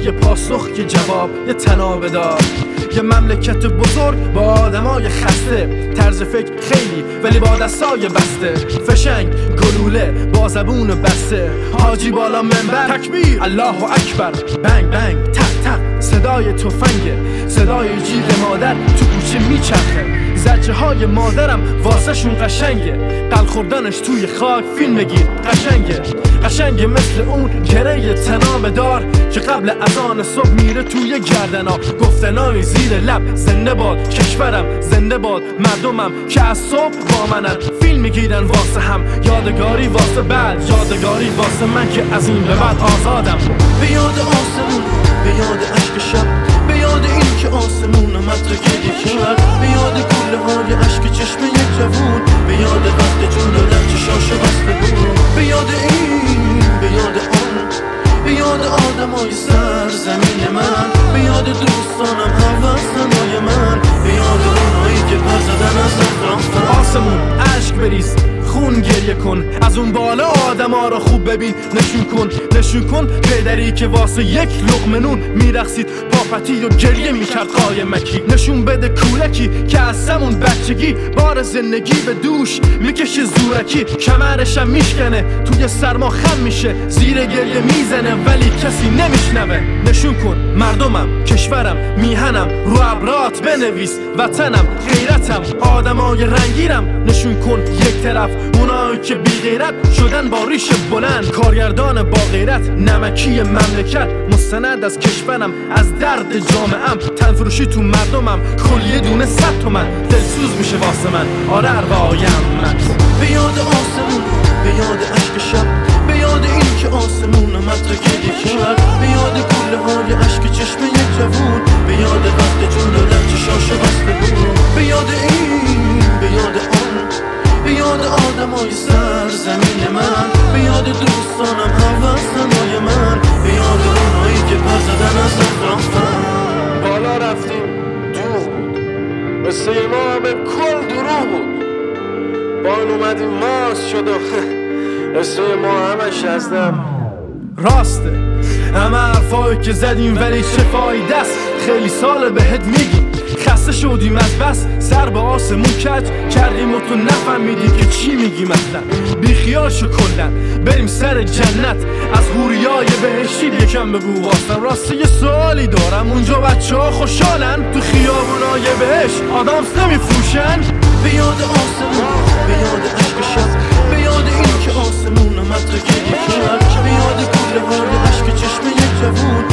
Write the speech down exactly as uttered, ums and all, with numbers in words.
یه پاسخ، یه جواب، یه تنابه دار. یه مملکت بزرگ با آدمای خسته، طرز فکر خیلی ولی با دستای بسته، فشنگ گلوله با زبون بسته، حاجی بالا منبر تکبیر الله اکبر، بنگ بنگ تق تق صدای تفنگه، صدای جیغ مادر تو کوچه میچرخه، زجه های مادرم واسه شون قشنگه، قل خوردنش توی خاک فیلم بگیر قشنگه، قشنگه مثل اون گره تنابه دار که قبل اذان صبح میره توی گردنا، گفتنای زیر لب زنده باد کشورم، زنده باد مردمم که از صبح با منن، فیلم میگیرن واسه هم، یادگاری واسه بعد، یادگاری واسه من که از این به بعد آزادم. به یاد آسمون، به یاد عشق شب، به یاد این که آسمون مدرکه کرد، به یاد کوله های عشق چشم یک جوون، به یاد وقت جون و لب چشاش بسته بود، به یاد این، به یاد آن، به یاد آدمای سر زمین من، به یاد دوستانم هوسنای من، به یاد اونایی که پر زدن از اطرافتن. آسمون عشق بریز، خون گریه کن، از اون بالا آدما رو خوب ببین، نشون کن نشون کن پدری که واسه یک لقمه نون میرقصید پاپتی و گریه میکرد قایمکی، نشون بده کولکی که از همون بچگی بار زندگی به دوش میکشه زورکی، کمرشم میشکنه توی سرما خم میشه، زیر گریه میزنه ولی کسی نمیشنوه. نشون کن مردمم، کشورم، میهنم، رو ابرات بنویس وطنم، غیرتم، آدمای رنگیرم، نشون کن یک طرف اونایی که بی غیرت شدن با ریش بلند، کارگردان با غیرت، نمکی مملکت، مستند از کشورم، از درد جامعم، تنفروشی تو مردمم، کلیه دونه صد تومن، دلسوز میشه واسه من، آره اروایم من. به یاد آسمون، به یاد عشق شب، به یاد این که آسمون مدرکه کرد، به یاد کوله های عشق چشم یک جوون، به یاد وقت جون و لب چشاش بسته بود، به یاد این، به یاد آن، به یاد آدمای سر زمین من، به یاد دوستانم هوسنای من، به یاد اونایی که پر زدن از اطرافتن. بالا رفتیم دوغ بود، مثل ما به کل دروغ بود، بان اومدیم ماست شد و اسم ما همش از دم راسته. همه حرفایی که زدیم ولی چه فایده است، خیلی سال بهت میگیم خسته شدیم از بس، سر به آسمون کج کردیم و تو نفهمیدی که چی میگیم اصلا، بی خیال شو کلن بریم سر جنت، از حوریای بهشتی یکم بگو واسم. راسته یه سوالی دارم، اونجا بچه ها خوشحالن تو خیابونای بهشت آدامس نمیفروشن؟ به یاد آسمون، به یاد عشق شب، به یاد این که آسمون مدرکه کرد، به یاد کوله های عشق چشم یک جوون،